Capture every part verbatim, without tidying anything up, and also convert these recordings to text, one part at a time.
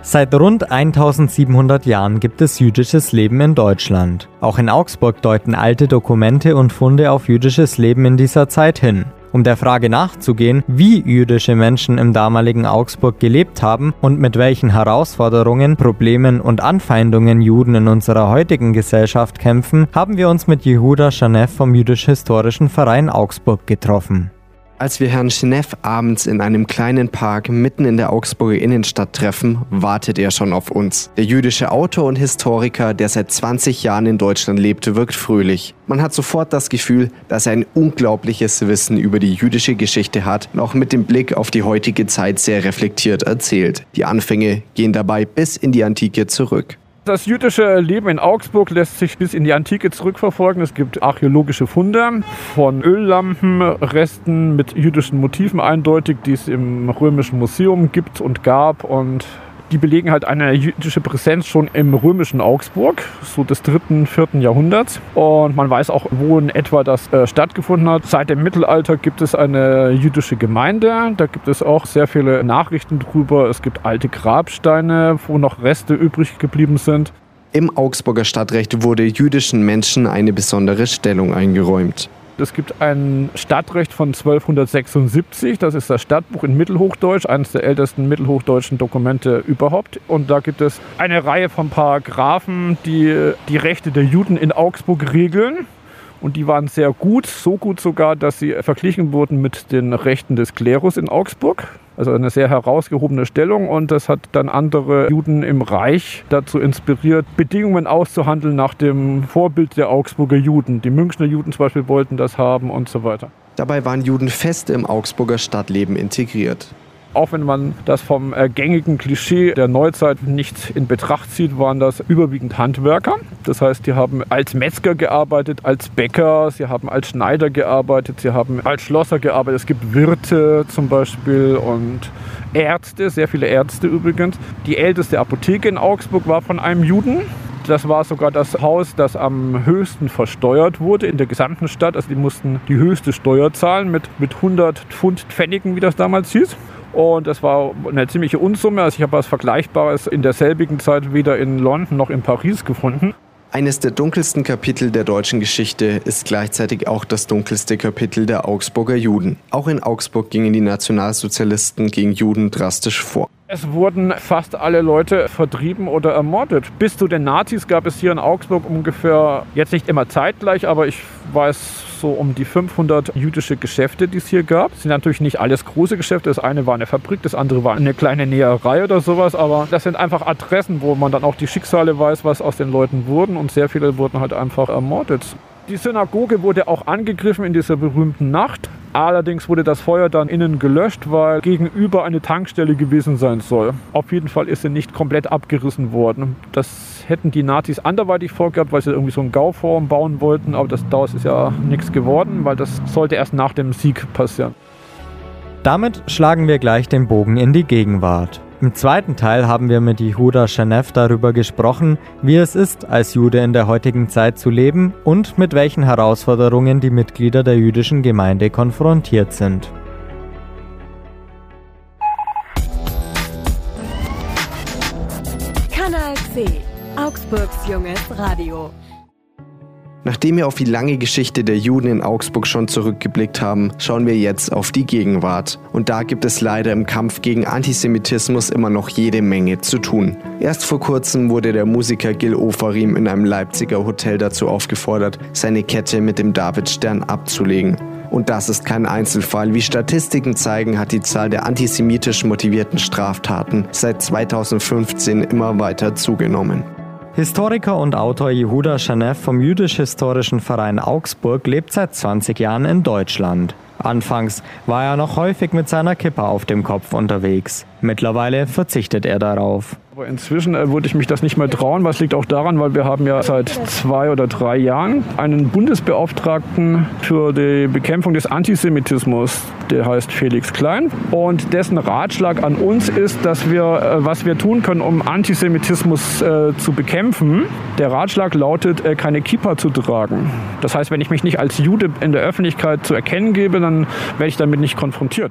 Seit rund eintausendsiebenhundert Jahren gibt es jüdisches Leben in Deutschland. Auch in Augsburg deuten alte Dokumente und Funde auf jüdisches Leben in dieser Zeit hin. Um der Frage nachzugehen, wie jüdische Menschen im damaligen Augsburg gelebt haben und mit welchen Herausforderungen, Problemen und Anfeindungen Juden in unserer heutigen Gesellschaft kämpfen, haben wir uns mit Yehuda Shanev vom Jüdisch-Historischen Verein Augsburg getroffen. Als wir Herrn Shanev abends in einem kleinen Park mitten in der Augsburger Innenstadt treffen, wartet er schon auf uns. Der jüdische Autor und Historiker, der seit zwanzig Jahren in Deutschland lebt, wirkt fröhlich. Man hat sofort das Gefühl, dass er ein unglaubliches Wissen über die jüdische Geschichte hat und auch mit dem Blick auf die heutige Zeit sehr reflektiert erzählt. Die Anfänge gehen dabei bis in die Antike zurück. Das jüdische Leben in Augsburg lässt sich bis in die Antike zurückverfolgen. Es gibt archäologische Funde von Öllampenresten mit jüdischen Motiven eindeutig, die es im Römischen Museum gibt und gab. Und die belegen halt eine jüdische Präsenz schon im römischen Augsburg, so des dritten, vierten Jahrhunderts. Und man weiß auch, wo in etwa das äh, stattgefunden hat. Seit dem Mittelalter gibt es eine jüdische Gemeinde. Da gibt es auch sehr viele Nachrichten drüber. Es gibt alte Grabsteine, wo noch Reste übrig geblieben sind. Im Augsburger Stadtrecht wurde jüdischen Menschen eine besondere Stellung eingeräumt. Es gibt ein Stadtrecht von zwölfhundertsechsundsiebzig, das ist das Stadtbuch in Mittelhochdeutsch, eines der ältesten mittelhochdeutschen Dokumente überhaupt. Und da gibt es eine Reihe von Paragraphen, die die Rechte der Juden in Augsburg regeln. Und die waren sehr gut, so gut sogar, dass sie verglichen wurden mit den Rechten des Klerus in Augsburg. Also eine sehr herausgehobene Stellung, und das hat dann andere Juden im Reich dazu inspiriert, Bedingungen auszuhandeln nach dem Vorbild der Augsburger Juden. Die Münchner Juden zum Beispiel wollten das haben und so weiter. Dabei waren Juden fest im Augsburger Stadtleben integriert. Auch wenn man das vom äh, gängigen Klischee der Neuzeit nicht in Betracht zieht, waren das überwiegend Handwerker. Das heißt, die haben als Metzger gearbeitet, als Bäcker, sie haben als Schneider gearbeitet, sie haben als Schlosser gearbeitet. Es gibt Wirte zum Beispiel und Ärzte, sehr viele Ärzte übrigens. Die älteste Apotheke in Augsburg war von einem Juden. Das war sogar das Haus, das am höchsten versteuert wurde in der gesamten Stadt. Also die mussten die höchste Steuer zahlen mit, mit hundert Pfund Pfennigen, wie das damals hieß. Und das war eine ziemliche Unsumme. Also ich habe was Vergleichbares in derselbigen Zeit weder in London noch in Paris gefunden. Eines der dunkelsten Kapitel der deutschen Geschichte ist gleichzeitig auch das dunkelste Kapitel der Augsburger Juden. Auch in Augsburg gingen die Nationalsozialisten gegen Juden drastisch vor. Es wurden fast alle Leute vertrieben oder ermordet. Bis zu den Nazis gab es hier in Augsburg ungefähr, jetzt nicht immer zeitgleich, aber ich weiß so um die fünfhundert jüdische Geschäfte, die es hier gab. Das sind natürlich nicht alles große Geschäfte. Das eine war eine Fabrik, das andere war eine kleine Näherei oder sowas. Aber das sind einfach Adressen, wo man dann auch die Schicksale weiß, was aus den Leuten wurden. Und sehr viele wurden halt einfach ermordet. Die Synagoge wurde auch angegriffen in dieser berühmten Nacht. Allerdings wurde das Feuer dann innen gelöscht, weil gegenüber eine Tankstelle gewesen sein soll. Auf jeden Fall ist sie nicht komplett abgerissen worden. Das hätten die Nazis anderweitig vorgehabt, weil sie irgendwie so ein Gauforum bauen wollten. Aber das, daraus ist ja nichts geworden, weil das sollte erst nach dem Sieg passieren. Damit schlagen wir gleich den Bogen in die Gegenwart. Im zweiten Teil haben wir mit Yehuda Shanev darüber gesprochen, wie es ist, als Jude in der heutigen Zeit zu leben und mit welchen Herausforderungen die Mitglieder der jüdischen Gemeinde konfrontiert sind. Kanal C, Augsburgs junges Radio. Nachdem wir auf die lange Geschichte der Juden in Augsburg schon zurückgeblickt haben, schauen wir jetzt auf die Gegenwart. Und da gibt es leider im Kampf gegen Antisemitismus immer noch jede Menge zu tun. Erst vor kurzem wurde der Musiker Gil Ofarim in einem Leipziger Hotel dazu aufgefordert, seine Kette mit dem Davidstern abzulegen. Und das ist kein Einzelfall. Wie Statistiken zeigen, hat die Zahl der antisemitisch motivierten Straftaten seit zweitausendfünfzehn immer weiter zugenommen. Historiker und Autor Yehuda Shanev vom Jüdisch-Historischen Verein Augsburg lebt seit zwanzig Jahren in Deutschland. Anfangs war er noch häufig mit seiner Kippa auf dem Kopf unterwegs. Mittlerweile verzichtet er darauf. Aber inzwischen äh, würde ich mich das nicht mehr trauen. Was liegt auch daran, weil wir haben ja seit zwei oder drei Jahren einen Bundesbeauftragten für die Bekämpfung des Antisemitismus, der heißt Felix Klein. Und dessen Ratschlag an uns ist, dass wir, äh, was wir tun können, um Antisemitismus äh, zu bekämpfen. Der Ratschlag lautet, äh, keine Kippa zu tragen. Das heißt, wenn ich mich nicht als Jude in der Öffentlichkeit zu erkennen gebe, dann werde ich damit nicht konfrontiert.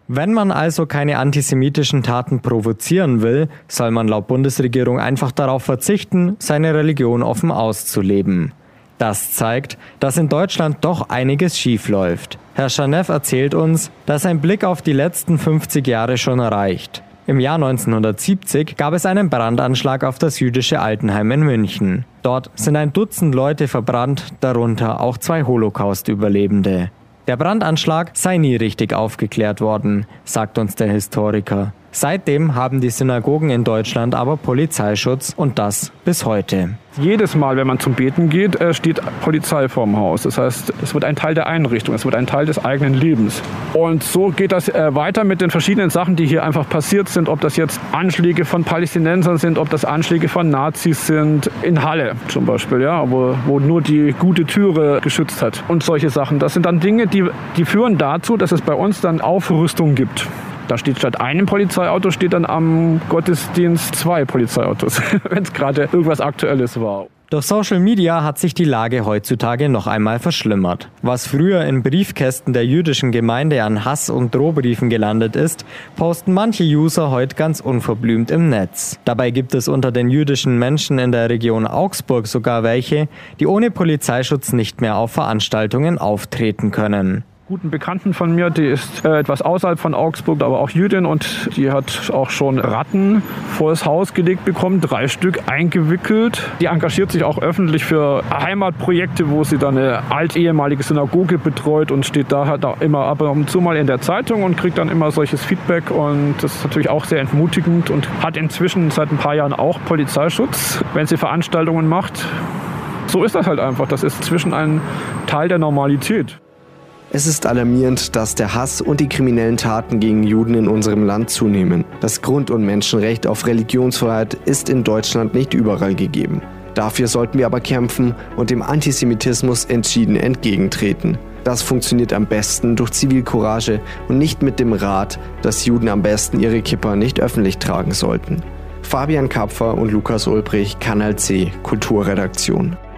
Wenn man also keine antisemitischen Taten provozieren will, soll man laut Bundesregierung einfach darauf verzichten, seine Religion offen auszuleben. Das zeigt, dass in Deutschland doch einiges schiefläuft. Herr Scharneff erzählt uns, dass ein Blick auf die letzten fünfzig Jahre schon reicht. Im Jahr neunzehnhundertsiebzig gab es einen Brandanschlag auf das jüdische Altenheim in München. Dort sind ein Dutzend Leute verbrannt, darunter auch zwei Holocaust-Überlebende. Der Brandanschlag sei nie richtig aufgeklärt worden, sagt uns der Historiker. Seitdem haben die Synagogen in Deutschland aber Polizeischutz und das bis heute. Jedes Mal, wenn man zum Beten geht, steht Polizei vorm Haus. Das heißt, es wird ein Teil der Einrichtung, es wird ein Teil des eigenen Lebens. Und so geht das weiter mit den verschiedenen Sachen, die hier einfach passiert sind. Ob das jetzt Anschläge von Palästinensern sind, ob das Anschläge von Nazis sind. In Halle zum Beispiel, ja, wo, wo nur die gute Türe geschützt hat. Und solche Sachen. Das sind dann Dinge, die, die führen dazu, dass es bei uns dann Aufrüstung gibt. Da steht statt einem Polizeiauto, steht dann am Gottesdienst zwei Polizeiautos, wenn es gerade irgendwas Aktuelles war. Durch Social Media hat sich die Lage heutzutage noch einmal verschlimmert. Was früher in Briefkästen der jüdischen Gemeinde an Hass- und Drohbriefen gelandet ist, posten manche User heute ganz unverblümt im Netz. Dabei gibt es unter den jüdischen Menschen in der Region Augsburg sogar welche, die ohne Polizeischutz nicht mehr auf Veranstaltungen auftreten können. Guten Bekannten von mir, die ist äh, etwas außerhalb von Augsburg, aber auch Jüdin, und die hat auch schon Ratten vor das Haus gelegt bekommen, drei Stück eingewickelt. Die engagiert sich auch öffentlich für Heimatprojekte, wo sie dann eine altehemalige Synagoge betreut und steht da halt auch immer ab und zu mal in der Zeitung und kriegt dann immer solches Feedback, und das ist natürlich auch sehr entmutigend und hat inzwischen seit ein paar Jahren auch Polizeischutz, wenn sie Veranstaltungen macht. So ist das halt einfach, das ist inzwischen ein Teil der Normalität. Es ist alarmierend, dass der Hass und die kriminellen Taten gegen Juden in unserem Land zunehmen. Das Grund- und Menschenrecht auf Religionsfreiheit ist in Deutschland nicht überall gegeben. Dafür sollten wir aber kämpfen und dem Antisemitismus entschieden entgegentreten. Das funktioniert am besten durch Zivilcourage und nicht mit dem Rat, dass Juden am besten ihre Kippa nicht öffentlich tragen sollten. Fabian Kapfer und Lukas Ulbrich, Kanal C, Kulturredaktion.